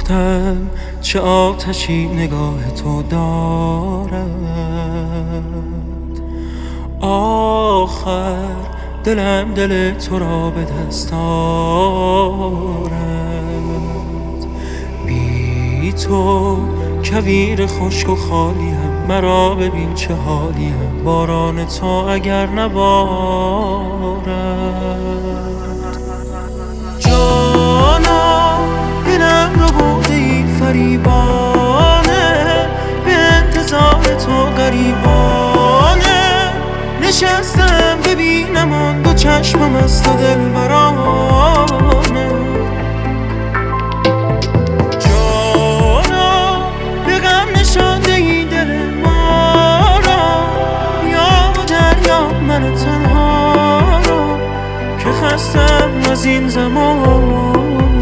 گفتم چه آتشی نگاه تو دارد، آخر دلم دل تو را به دست آرد. بی تو کویر خشک و خالیم، مرا ببین چه حالیم، باران تو اگر نبارد. جانا دلم رو بردی فریبانه، به انتظار تو غریبانه نشستم ببینم آن دو چشمم از تو دلبرانه. جانا به غم نشانده ای دل ما را، یا و دریا من تنها را که خستم از این زمان.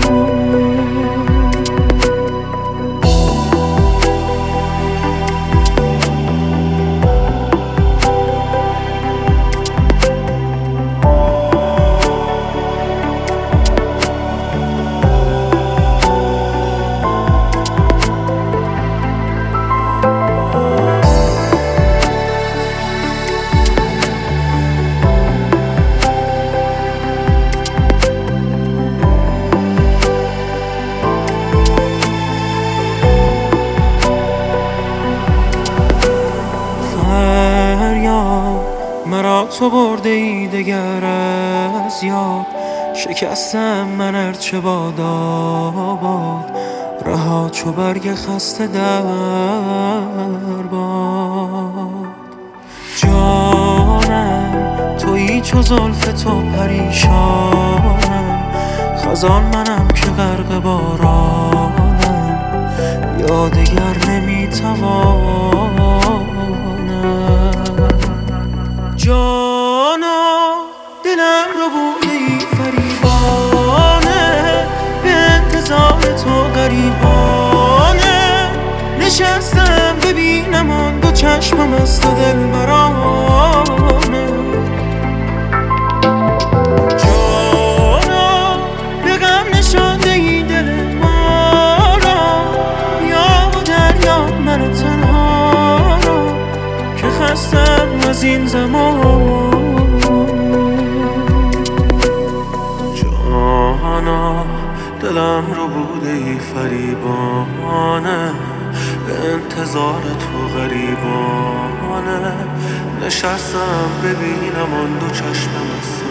مرا تو برده ای دگر از یاد، شکستم من ارچه باد آباد، رها چو برگ خسته در باد. جانم تویی چو زلف تو پریشانم، خزان منم که غرق بارانم، یا دگر نمیتوانم. جانا دلم رو بردی فریبانه، به انتظار تو غریبانه نشستم ببینم آن دو چشمم از تو دلبرانه. جانا به غم نشانده ای دل ما را، یا و دریا من تنها را که خستم از این زمان. جانا دلم رو بوده ای فریبانه، به انتظار تو غریبانه نشستم ببینم آن دو چشمم از